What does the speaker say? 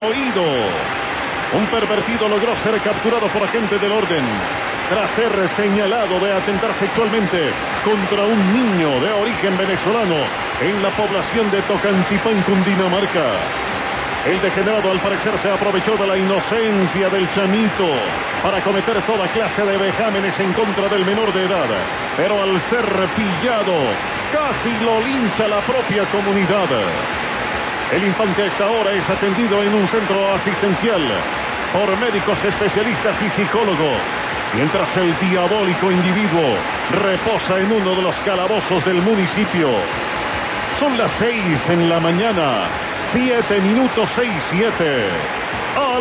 Oído. Un pervertido logró ser capturado por agentes del orden tras ser señalado de atentar sexualmente contra un niño de origen venezolano en la población de Tocancipán, Cundinamarca. El degenerado al parecer se aprovechó de la inocencia del chamito para cometer toda clase de vejámenes en contra del menor de edad. Pero al ser pillado, casi lo lincha la propia comunidad. El infante a esta hora es atendido en un centro asistencial por médicos especialistas y psicólogos, mientras el diabólico individuo reposa en uno de los calabozos del municipio. Son las 6 en la mañana, 7 minutos, 6:07.